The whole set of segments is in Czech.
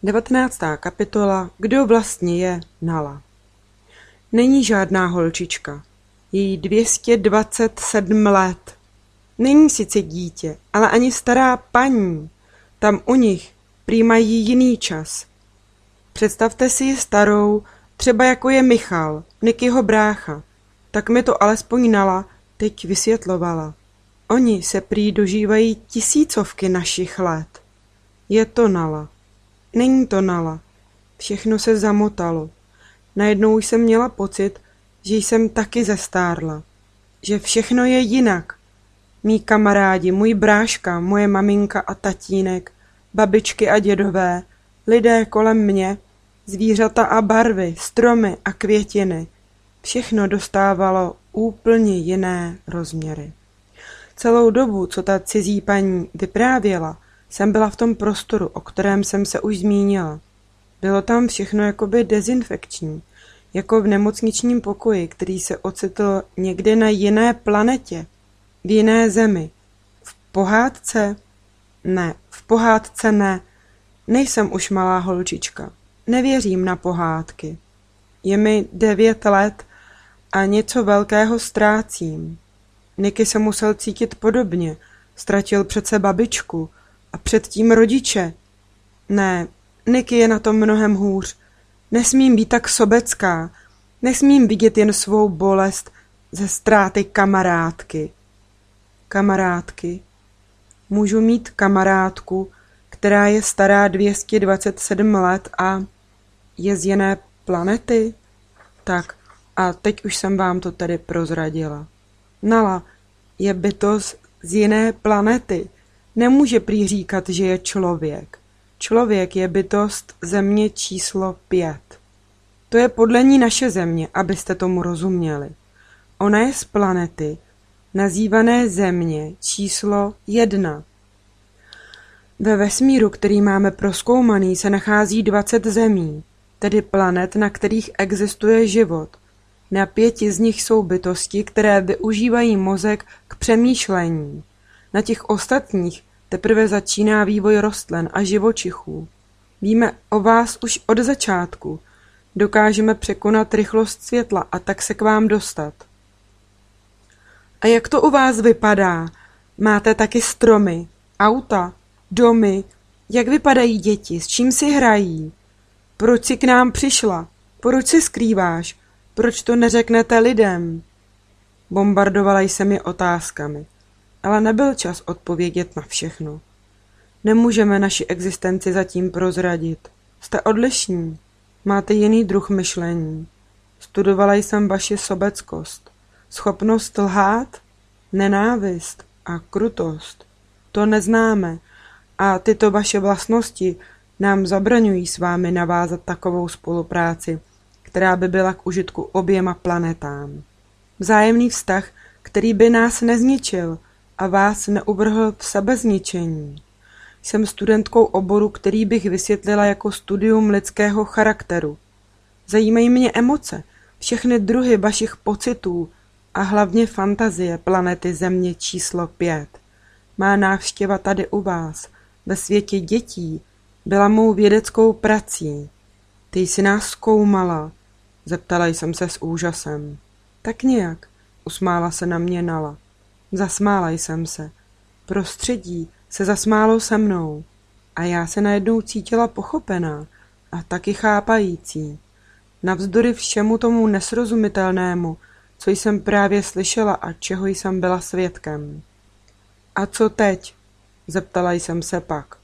19. kapitola. Kdo vlastně je Nala? Není žádná holčička. Je jí 227 let. Není sice dítě, ale ani stará paní. Tam u nich prý mají jiný čas. Představte si ji starou, třeba jako je Michal, Nikyho brácha. Tak mi to alespoň Nala teď vysvětlovala. Oni se prý dožívají tisícovky našich let. Je to Nala. Není to Nala. Všechno se zamotalo. Najednou jsem měla pocit, že jsem taky zestárla. Že všechno je jinak. Mí kamarádi, můj bráška, moje maminka a tatínek, babičky a dědové, lidé kolem mě, zvířata a barvy, stromy a květiny. Všechno dostávalo úplně jiné rozměry. Celou dobu, co ta cizí paní vyprávěla, jsem byla v tom prostoru, o kterém jsem se už zmínila. Bylo tam všechno jakoby dezinfekční, jako v nemocničním pokoji, který se ocitl někde na jiné planetě, v jiné zemi. V pohádce? Ne, v pohádce ne. Nejsem už malá holčička. Nevěřím na pohádky. Je mi 9 let a něco velkého ztrácím. Niky se musel cítit podobně. Ztratil přece babičku a předtím rodiče. Ne, Niky je na tom mnohem hůř. Nesmím být tak sobecká. Nesmím vidět jen svou bolest ze ztráty kamarádky. Kamarádky. Můžu mít kamarádku, která je stará 227 let a je z jiné planety? Tak, a teď už jsem vám to tady prozradila. Nala je bytost z jiné planety. Nemůže prý říkat, že je člověk. Člověk je bytost země číslo 5. To je podle ní naše země, abyste tomu rozuměli. Ona je z planety, nazývané země číslo 1. Ve vesmíru, který máme prozkoumaný, se nachází 20 zemí, tedy planet, na kterých existuje život. Na 5 z nich jsou bytosti, které využívají mozek k přemýšlení. Na těch ostatních teprve začíná vývoj rostlin a živočichů. Víme o vás už od začátku. Dokážeme překonat rychlost světla a tak se k vám dostat. A jak to u vás vypadá? Máte taky stromy, auta, domy? Jak vypadají děti? S čím si hrají? Proč jsi k nám přišla? Proč se skrýváš? Proč to neřeknete lidem? Bombardovala jsem je otázkami, ale nebyl čas odpovědět na všechno. Nemůžeme naši existenci zatím prozradit. Jste odlišní. Máte jiný druh myšlení. Studovala jsem vaši sobeckost. Schopnost lhát, nenávist a krutost. To neznáme a tyto vaše vlastnosti nám zabraňují s vámi navázat takovou spolupráci, která by byla k užitku oběma planetám. Vzájemný vztah, který by nás nezničil a vás neuvrhl v sebezničení. Jsem studentkou oboru, který bych vysvětlila jako studium lidského charakteru. Zajímají mě emoce, všechny druhy vašich pocitů a hlavně fantazie planety Země číslo 5. Má návštěva tady u vás, ve světě dětí, byla mou vědeckou prací. Ty jsi nás zkoumala, zeptala jsem se s úžasem. Tak nějak, usmála se na mě Nala. Zasmála jsem se. Prostředí se zasmálo se mnou a já se najednou cítila pochopená a taky chápající. Navzdory všemu tomu nesrozumitelnému, co jsem právě slyšela a čeho jsem byla svědkem. A co teď? Zeptala jsem se pak.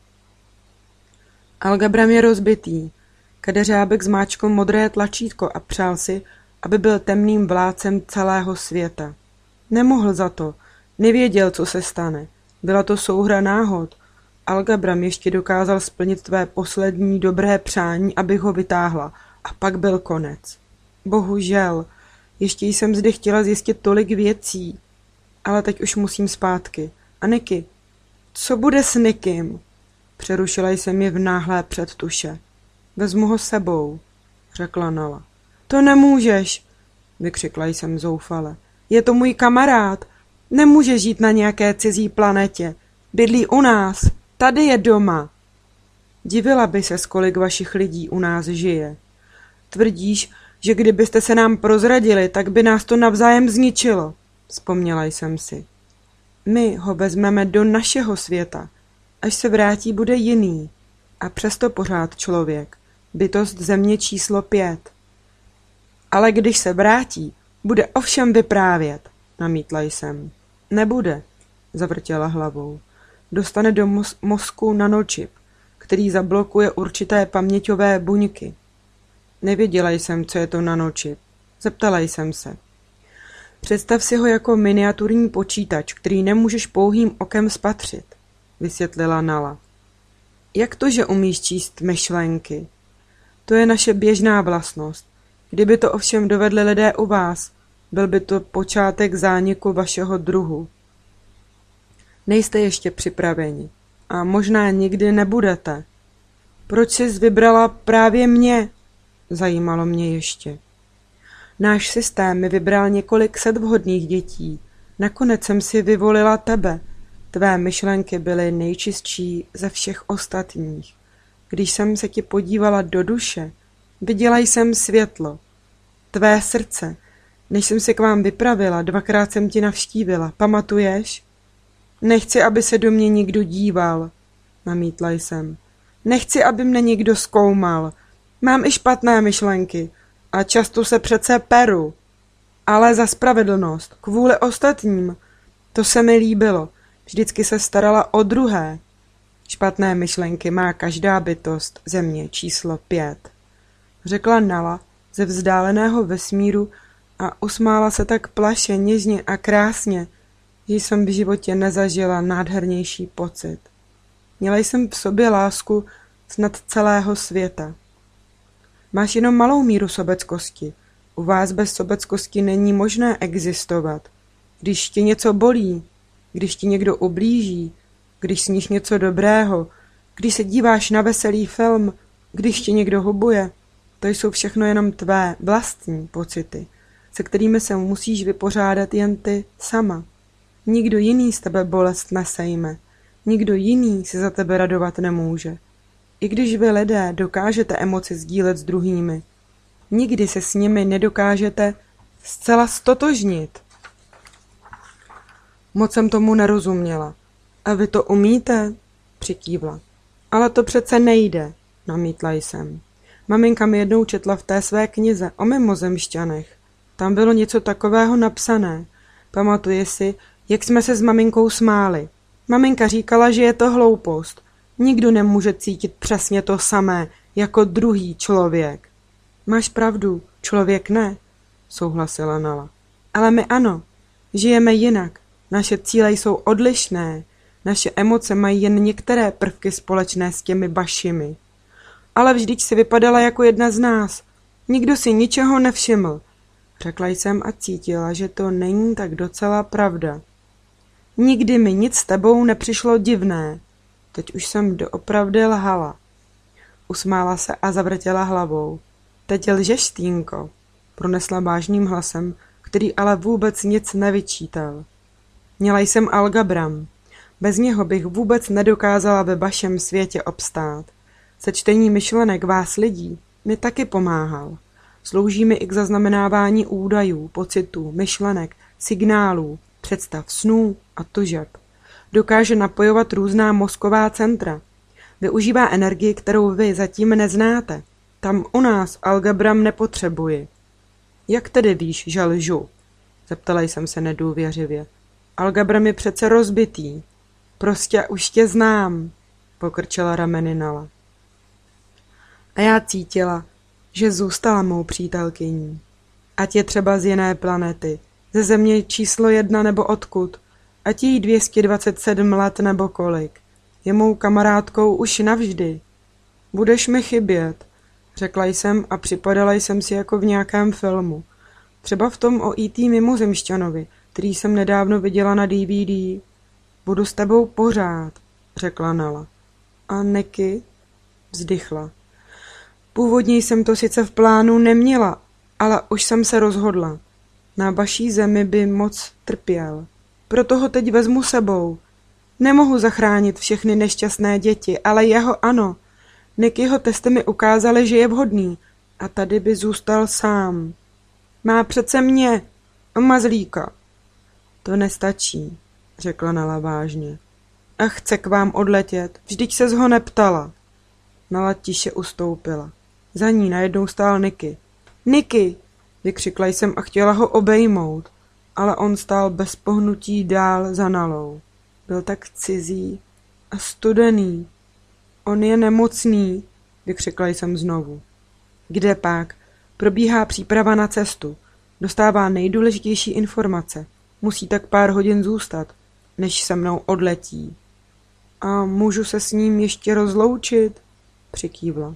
Algebram je rozbitý. Kadeřábek zmáčkl modré tlačítko a přál si, aby byl temným vládcem celého světa. Nemohl za to, nevěděl, co se stane. Byla to souhra náhod. Algebram ještě dokázal splnit tvé poslední dobré přání, abych ho vytáhla. A pak byl konec. Bohužel, ještě jsem zde chtěla zjistit tolik věcí. Ale teď už musím zpátky. A Niky, co bude s Nikym? Přerušila jsem je v náhlé předtuše. Vezmu ho sebou, řekla Nala. To nemůžeš, vykřikla jsem zoufale. Je to můj kamarád. Nemůže žít na nějaké cizí planetě. Bydlí u nás. Tady je doma. Divila by se, kolik vašich lidí u nás žije. Tvrdíš, že kdybyste se nám prozradili, tak by nás to navzájem zničilo, vzpomněla jsem si. My ho vezmeme do našeho světa. Až se vrátí, bude jiný. A přesto pořád člověk. Bytost země číslo 5. Ale když se vrátí, bude o všem vyprávět, namítla jsem. Nebude, zavrtěla hlavou. Dostane do mozku nanočip, který zablokuje určité paměťové buňky. Nevěděla jsem, co je to nanočip. Zeptala jsem se. Představ si ho jako miniaturní počítač, který nemůžeš pouhým okem spatřit, vysvětlila Nala. Jak to, že umíš číst myšlenky? To je naše běžná vlastnost. Kdyby to ovšem dovedli lidé u vás, byl by to počátek zániku vašeho druhu. Nejste ještě připraveni. A možná nikdy nebudete. Proč jsi vybrala právě mě? Zajímalo mě ještě. Náš systém mi vybral několik set vhodných dětí. Nakonec jsem si vyvolila tebe. Tvé myšlenky byly nejčistší ze všech ostatních. Když jsem se ti podívala do duše, viděla jsem světlo. Tvé srdce. Než jsem se k vám vypravila, 2krát jsem ti navštívila. Pamatuješ? Nechci, aby se do mě někdo díval, namítla jsem. Nechci, aby mne někdo zkoumal. Mám i špatné myšlenky a často se přece peru. Ale za spravedlnost, kvůli ostatním. To se mi líbilo. Vždycky se starala o druhé. Špatné myšlenky má každá bytost země číslo 5. Řekla Nala ze vzdáleného vesmíru a usmála se tak plaše, něžně a krásně, že jsem v životě nezažila nádhernější pocit. Měla jsem v sobě lásku snad celého světa. Máš jenom malou míru sobeckosti. U vás bez sobeckosti není možné existovat. Když tě něco bolí, když ti někdo ublíží, když sníš něco dobrého, když se díváš na veselý film, když tě někdo hubuje, to jsou všechno jenom tvé vlastní pocity, se kterými se musíš vypořádat jen ty sama. Nikdo jiný z tebe bolest nesejme, nikdo jiný si za tebe radovat nemůže. I když vy lidé dokážete emoci sdílet s druhými, nikdy se s nimi nedokážete zcela stotožnit. Moc jsem tomu nerozuměla. A vy to umíte? Přikývla. Ale to přece nejde, namítla jsem. Maminka mi jednou četla v té své knize o mimozemšťanech. Tam bylo něco takového napsané. Pamatuje si, jak jsme se s maminkou smáli. Maminka říkala, že je to hloupost. Nikdo nemůže cítit přesně to samé, jako druhý člověk. Máš pravdu, člověk ne, souhlasila Nala. Ale my ano, žijeme jinak. Naše cíle jsou odlišné. Naše emoce mají jen některé prvky společné s těmi vašimi. Ale vždyť si vypadala jako jedna z nás. Nikdo si ničeho nevšiml. Řekla jsem a cítila, že to není tak docela pravda. Nikdy mi nic s tebou nepřišlo divné. Teď už jsem doopravdy lhala. Usmála se a zavrtěla hlavou. Teď lžeš, Týnko, pronesla vážným hlasem, který ale vůbec nic nevyčítal. Měla jsem Algabram. Bez něho bych vůbec nedokázala ve vašem světě obstát. Se čtení myšlenek vás lidí mi taky pomáhal. Slouží mi i k zaznamenávání údajů, pocitů, myšlenek, signálů, představ, snů a tužeb. Dokáže napojovat různá mozková centra. Využívá energii, kterou vy zatím neznáte. Tam u nás Algabram nepotřebuji. Jak tedy víš, že lžu? Zeptala jsem se nedůvěřivě. Algabram je přece rozbitý. Prostě už tě znám, pokrčila rameny Nala. A já cítila, že zůstala mou přítelkyní. Ať je třeba z jiné planety, ze země číslo 1 nebo odkud, ať jí 227 let nebo kolik. Je mou kamarádkou už navždy. Budeš mi chybět, řekla jsem a připadala jsem si jako v nějakém filmu. Třeba v tom o E.T. mimozemšťanovi, který jsem nedávno viděla na DVD. Budu s tebou pořád, řekla Nala. A Niky? Vzdychla. Původně jsem to sice v plánu neměla, ale už jsem se rozhodla. Na vaší zemi by moc trpěl. Proto ho teď vezmu sebou. Nemohu zachránit všechny nešťastné děti, ale jeho ano. Nikyho testy mi ukázaly, že je vhodný a tady by zůstal sám. Má přece mě a mazlíka. To nestačí, řekla Nala vážně. A chce k vám odletět, vždyť ses ho neptala. Nala tiše ustoupila. Za ní najednou stál Niky. Niky, vykřikla jsem a chtěla ho obejmout, ale on stál bez pohnutí dál za Nalou. Byl tak cizí a studený. On je nemocný, vykřikla jsem znovu. Kde pak? Probíhá příprava na cestu. Dostává nejdůležitější informace. Musí tak pár hodin zůstat, než se mnou odletí. A můžu se s ním ještě rozloučit? Přikývla.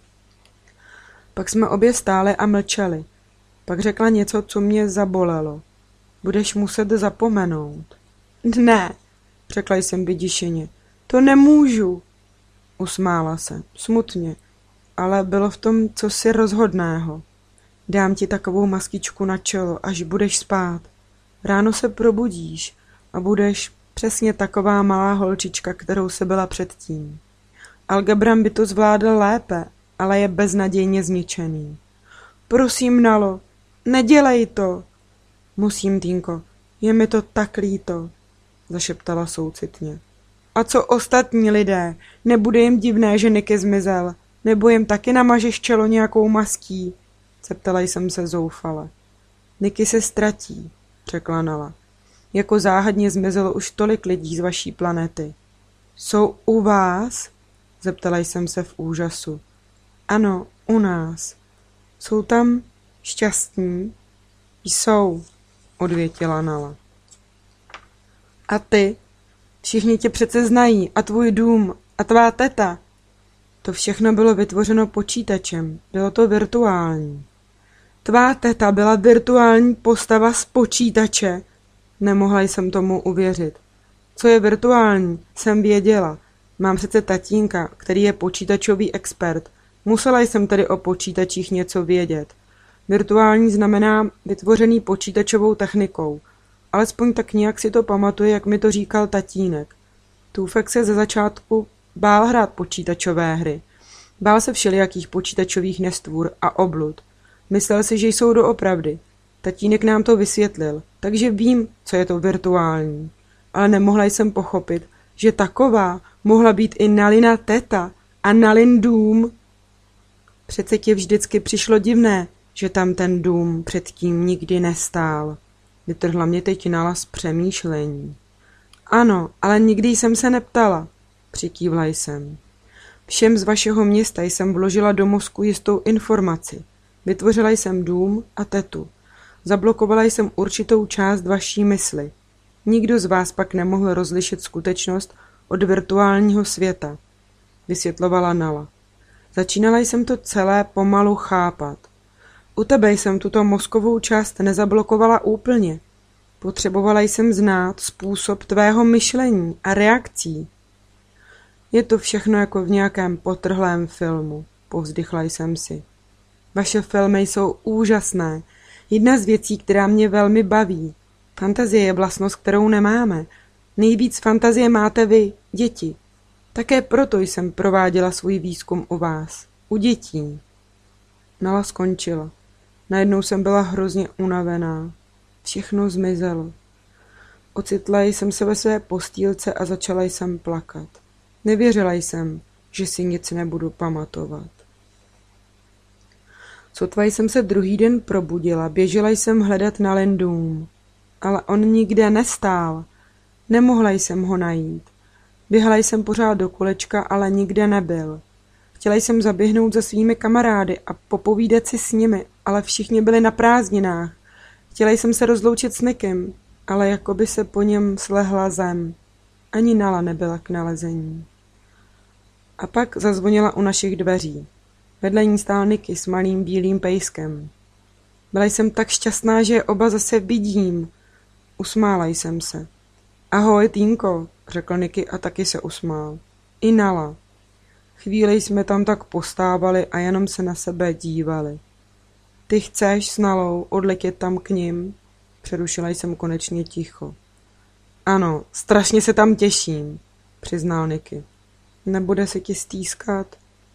Pak jsme obě stáli a mlčeli. Pak řekla něco, co mě zabolelo. Budeš muset zapomenout. Ne, řekla jsem vyděšeně. To nemůžu. Usmála se, smutně, ale bylo v tom cosi rozhodného. Dám ti takovou maskičku na čelo, až budeš spát. Ráno se probudíš a budeš přesně taková malá holčička, kterou se byla předtím. Algebram by to zvládl lépe, ale je beznadějně zničený. Prosím, Nalo, nedělej to. Musím, Týnko, je mi to tak líto, zašeptala soucitně. A co ostatní lidé? Nebude jim divné, že Niky zmizel? Nebo jim taky namažeš čelo nějakou maský? Zeptala jsem se zoufale. Niky se ztratí, řekla Nala. Jako záhadně zmizelo už tolik lidí z vaší planety. Jsou u vás? Zeptala jsem se v úžasu. Ano, u nás. Jsou tam šťastní? Jsou, odvětila Nala. A ty? Všichni tě přece znají a tvůj dům a tvá teta. To všechno bylo vytvořeno počítačem, bylo to virtuální. Tvá teta byla virtuální postava z počítače. Nemohla jsem tomu uvěřit. Co je virtuální, jsem věděla. Mám přece tatínka, který je počítačový expert. Musela jsem tedy o počítačích něco vědět. Virtuální znamená vytvořený počítačovou technikou. Alespoň tak nějak si to pamatuje, jak mi to říkal tatínek. Tůfek se ze začátku bál hrát počítačové hry. Bál se všelijakých počítačových nestvůr a oblud. Myslel si, že jsou doopravdy. Tatínek nám to vysvětlil, takže vím, co je to virtuální. Ale nemohla jsem pochopit, že taková mohla být i Nalina teta a Nalin dům. Přece tě vždycky přišlo divné, že tam ten dům předtím nikdy nestál. Vytrhla mě teď Nala z přemýšlení. Ano, ale nikdy jsem se neptala, přikývla jsem. Všem z vašeho města jsem vložila do mozku jistou informaci. Vytvořila jsem dům a tetu. Zablokovala jsem určitou část vaší mysli. Nikdo z vás pak nemohl rozlišit skutečnost od virtuálního světa, vysvětlovala Nala. Začínala jsem to celé pomalu chápat. U tebe jsem tuto mozkovou část nezablokovala úplně. Potřebovala jsem znát způsob tvého myšlení a reakcí. Je to všechno jako v nějakém potrhlém filmu, povzdychla jsem si. Vaše filmy jsou úžasné. Jedna z věcí, která mě velmi baví. Fantazie je vlastnost, kterou nemáme. Nejvíc fantazie máte vy, děti. Také proto jsem prováděla svůj výzkum u vás, u dětí. Nala skončila. Najednou jsem byla hrozně unavená. Všechno zmizelo. Ocitla jsem se ve své postýlce a začala jsem plakat. Nevěřila jsem, že si nic nebudu pamatovat. Sotva jsem se druhý den probudila, běžela jsem hledat Nalin dům. Ale on nikde nestál. Nemohla jsem ho najít. Běhala jsem pořád do kolečka, ale nikde nebyl. Chtěla jsem zaběhnout za svými kamarády a popovídat si s nimi, ale všichni byli na prázdninách. Chtěla jsem se rozloučit s Nikem, ale jako by se po něm slehla zem. Ani Nala nebyla k nalezení. A pak zazvonila u našich dveří. Vedle ní stál Niky s malým bílým pejskem. Byla jsem tak šťastná, že je oba zase vidím. Usmála jsem se. Ahoj, Týnko, řekl Niky a taky se usmál. I Nala. Chvíli jsme tam tak postávali a jenom se na sebe dívali. Ty chceš s Nalou odletět tam k nim? Přerušila jsem konečně ticho. Ano, strašně se tam těším, přiznal Niky. Nebude se ti stýskat?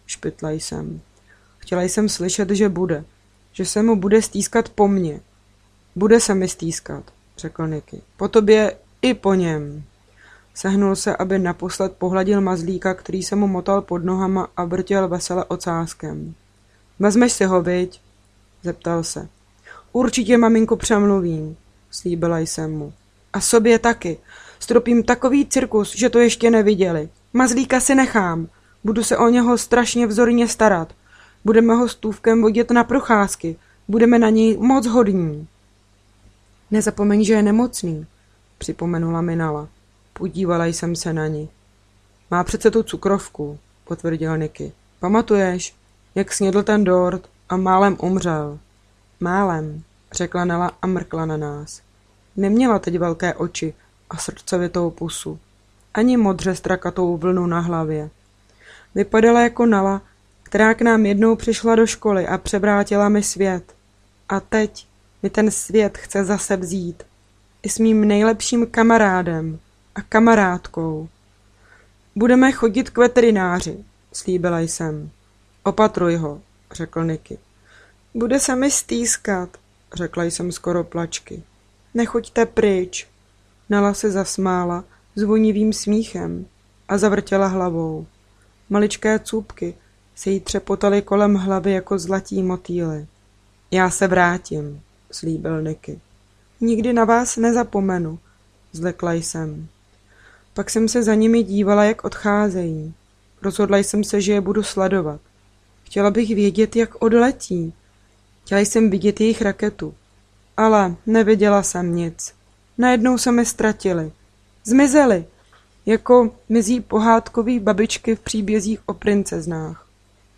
špitla jsem. Chtěla jsem slyšet, že bude. Že se mu bude stýskat po mně. Bude se mi stýskat, řekl Niky. Po tobě i po něm. Sehnul se, aby naposled pohladil mazlíka, který se mu motal pod nohama a vrtěl vesele ocáskem. Vezmeš si ho, viď? Zeptal se. Určitě maminku přemluvím, slíbila jsem mu. A sobě taky. Stropím takový cirkus, že to ještě neviděli. Mazlíka si nechám. Budu se o něho strašně vzorně starat. Budeme ho s Tůvkem vodit na procházky. Budeme na něj moc hodní. Nezapomeň, že je nemocný, připomenula mi Nala. Podívala jsem se na ní. Má přece tu cukrovku, potvrdil Niky. Pamatuješ, jak snědl ten dort a málem umřel? Málem, řekla Nala a mrkla na nás. Neměla teď velké oči a srdcovitou pusu. Ani modře strakatou vlnu na hlavě. Vypadala jako Nala, která k nám jednou přišla do školy a převrátila mi svět. A teď mi ten svět chce zase vzít. I s mým nejlepším kamarádem a kamarádkou. Budeme chodit k veterináři, slíbila jsem. Opatruj ho, řekl Niky. Bude se mi stýskat, řekla jsem skoro plačky. Nechoďte pryč. Nala se zasmála zvonivým smíchem a zavrtěla hlavou. Maličké cůpky se jí třepotaly kolem hlavy jako zlatí motýly. Já se vrátím, slíbil Niky. Nikdy na vás nezapomenu, zlekla jsem. Pak jsem se za nimi dívala, jak odcházejí. Rozhodla jsem se, že je budu sledovat. Chtěla bych vědět, jak odletí. Chtěla jsem vidět jejich raketu. Ale neviděla jsem nic. Najednou se mi ztratili. Zmizely, jako mizí pohádkový babičky v příbězích o princeznách.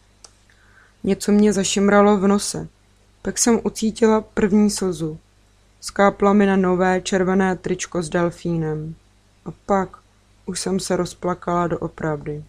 Něco mě zašimralo v nose. Pak jsem ucítila první slzu. Skápla mi na nové červené tričko s delfínem. A pak už jsem se rozplakala doopravdy.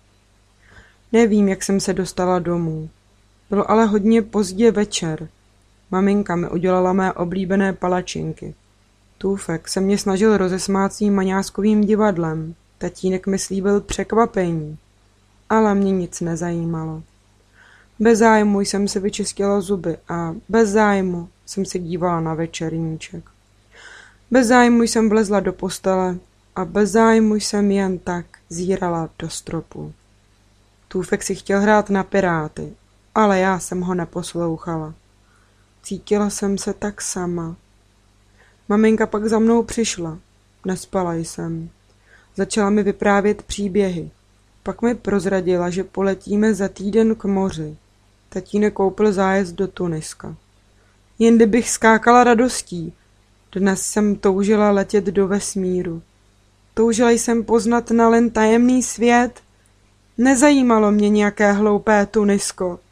Nevím, jak jsem se dostala domů. Bylo ale hodně pozdě večer. Maminka mi udělala mé oblíbené palačinky. Tůfek se mě snažil rozesmát svým maňáskovým divadlem. Tatínek mi slíbil překvapení. Ale mě nic nezajímalo. Bez zájmu jsem si vyčistila zuby a bez zájmu jsem se dívala na večerníček. Bez zájmu jsem vlezla do postele a bez zájmu jsem jen tak zírala do stropu. Tůfek si chtěl hrát na piráty, ale já jsem ho neposlouchala. Cítila jsem se tak sama. Maminka pak za mnou přišla. Nespala jsem. Začala mi vyprávět příběhy. Pak mi prozradila, že poletíme za týden k moři. Tatínek koupil zájezd do Tuniska. Jen kdybych skákala radostí. Dnes jsem toužila letět do vesmíru. Toužila jsem poznat Nalin tajemný svět. Nezajímalo mě nějaké hloupé Tunisko.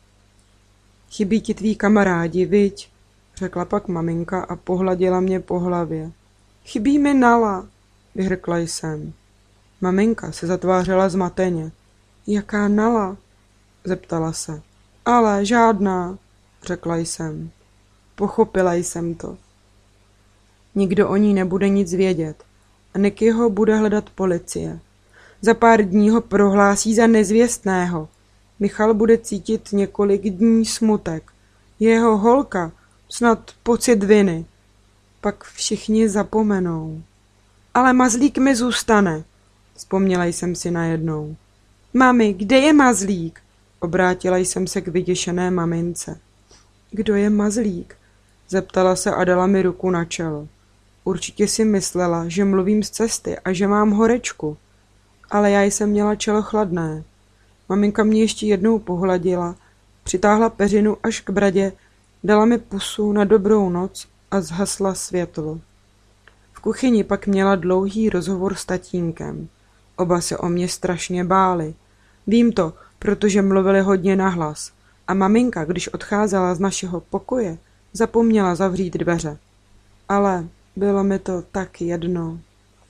Chybí ti tví kamarádi, viď? Řekla pak maminka a pohladila mě po hlavě. Chybí mi Nala, vyhrkla jsem. Maminka se zatvářela zmateně. Jaká Nala? Zeptala se. Ale žádná, řekla jsem. Pochopila jsem to. Nikdo o ní nebude nic vědět a Nikyho bude hledat policie. Za pár dní ho prohlásí za nezvěstného. Michal bude cítit několik dní smutek. Jeho holka snad pocit viny. Pak všichni zapomenou. Ale mazlík mi zůstane, vzpomněla jsem si najednou. Mami, kde je mazlík? Obrátila jsem se k vyděšené mamince. Kdo je mazlík? Zeptala se a dala mi ruku na čelo. Určitě si myslela, že mluvím z cesty a že mám horečku. Ale já jsem měla čelo chladné. Maminka mě ještě jednou pohladila, přitáhla peřinu až k bradě, dala mi pusu na dobrou noc a zhasla světlo. V kuchyni pak měla dlouhý rozhovor s tatínkem. Oba se o mě strašně báli. Vím to, protože mluvili hodně nahlas. A maminka, když odcházela z našeho pokoje, zapomněla zavřít dveře. Ale bylo mi to tak jedno.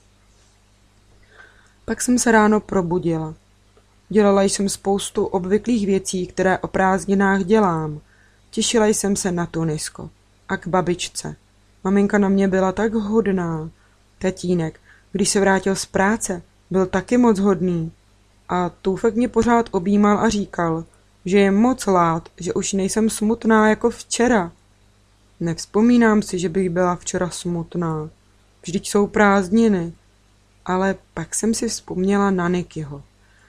Pak jsem se ráno probudila. Dělala jsem spoustu obvyklých věcí, které o prázdninách dělám. Těšila jsem se na Tunisko a k babičce. Maminka na mě byla tak hodná. Tatínek, když se vrátil z práce, byl taky moc hodný. A Tůfek mě pořád objímal a říkal, že je moc lát, že už nejsem smutná jako včera. Nevzpomínám si, že bych byla včera smutná. Vždyť jsou prázdniny. Ale pak jsem si vzpomněla na Nickyho.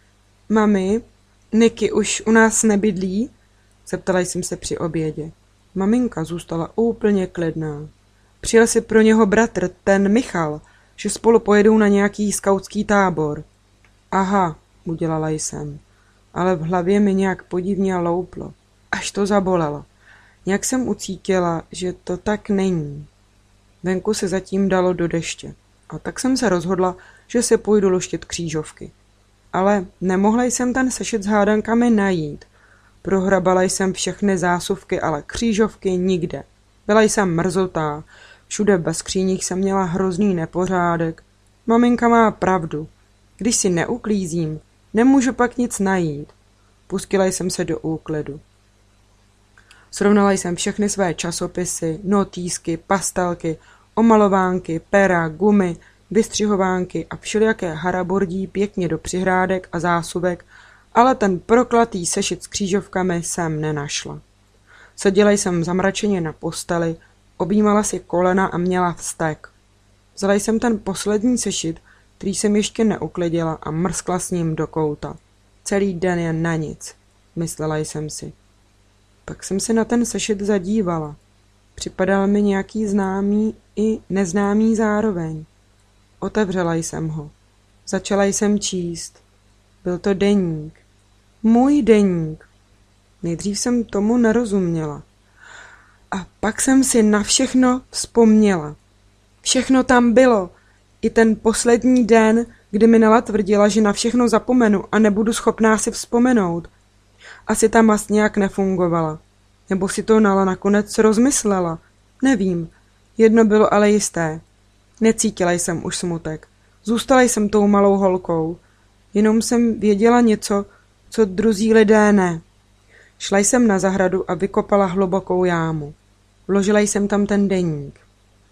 Mami, Nicky už u nás nebydlí? Zeptala jsem se při obědě. Maminka zůstala úplně klidná. Přijel si pro něho bratr, ten Michal, že spolu pojedou na nějaký skautský tábor. Aha, udělala jsem, ale v hlavě mi nějak podivně louplo. Až to zabolelo. Nějak jsem ucítila, že to tak není. Venku se zatím dalo do deště. A tak jsem se rozhodla, že se půjdu luštit křížovky. Ale nemohla jsem ten sešit s hádankami najít. Prohrabala jsem všechny zásuvky, ale křížovky nikde. Byla jsem mrzutá. Všude ve skříních jsem měla hrozný nepořádek. Maminka má pravdu. Když si neuklízím, nemůžu pak nic najít. Pustila jsem se do úklidu. Srovnala jsem všechny své časopisy, notýsky, pastelky, omalovánky, pera, gumy, vystřihovánky a všelijaké harabordí pěkně do přihrádek a zásuvek, ale ten proklatý sešit s křížovkami jsem nenašla. Seděla jsem zamračeně na posteli, objímala si kolena a měla vztek. Vzala jsem ten poslední sešit, který jsem ještě neuklidila a mrskla s ním do kouta. Celý den je na nic, myslela jsem si. Pak jsem se na ten sešit zadívala. Připadal mi nějaký známý i neznámý zároveň. Otevřela jsem ho. Začala jsem číst. Byl to deník. Můj deník. Nejdřív jsem tomu nerozuměla. A pak jsem si na všechno vzpomněla. Všechno tam bylo. I ten poslední den, kdy mi Nala tvrdila, že na všechno zapomenu a nebudu schopná si vzpomenout. Asi ta mast nějak nefungovala. Nebo si to Nala nakonec rozmyslela. Nevím. Jedno bylo ale jisté. Necítila jsem už smutek. Zůstala jsem tou malou holkou. Jenom jsem věděla něco, co druzí lidé ne. Šla jsem na zahradu a vykopala hlubokou jámu. Vložila jsem tam ten deník.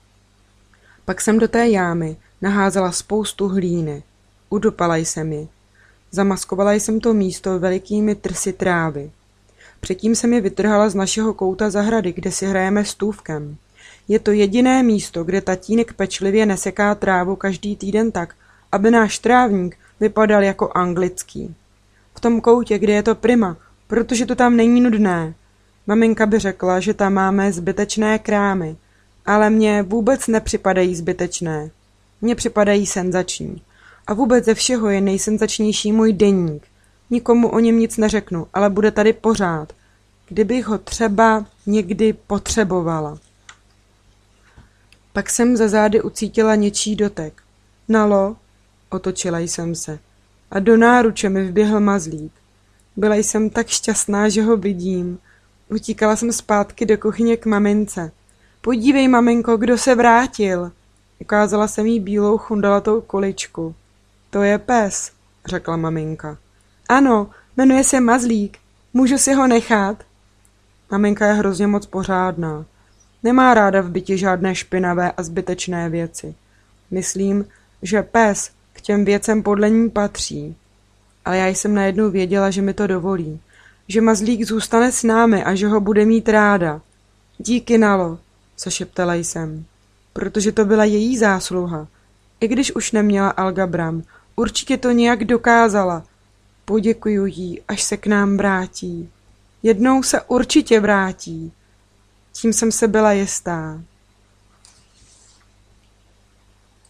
Pak jsem do té jámy naházela spoustu hlíny. Udupala jsem ji. Zamaskovala jsem to místo velikými trsy trávy. Předtím jsem je vytrhala z našeho kouta zahrady, kde si hrajeme stůvkem. Je to jediné místo, kde tatínek pečlivě neseká trávu každý týden tak, aby náš trávník vypadal jako anglický. V tom koutě, kde je to prima, protože to tam není nudné. Maminka by řekla, že tam máme zbytečné krámy, ale mně vůbec nepřipadají zbytečné. Mně připadají senzační. A vůbec ze všeho je nejsenzačnější můj deník. Nikomu o něm nic neřeknu, ale bude tady pořád, kdybych ho třeba někdy potřebovala. Pak jsem za zády ucítila něčí dotek. Nalo, otočila jsem se. A do náruče mi vběhl mazlík. Byla jsem tak šťastná, že ho vidím. Utíkala jsem zpátky do kuchyně k mamince. Podívej, maminko, kdo se vrátil. Ukázala jsem jí bílou chundalatou kuličku. To je pes, řekla maminka. Ano, jmenuje se Mazlík. Můžu si ho nechat? Maminka je hrozně moc pořádná. Nemá ráda v bytě žádné špinavé a zbytečné věci. Myslím, že pes k těm věcem podle ní patří. Ale já jsem najednou věděla, že mi to dovolí. Že Mazlík zůstane s námi a že ho bude mít ráda. Díky, Nalo, zašeptala jsem. Protože to byla její zásluha. I když už neměla Algabram, určitě to nějak dokázala. Poděkuju jí, až se k nám vrátí. Jednou se určitě vrátí. Tím jsem se byla jistá.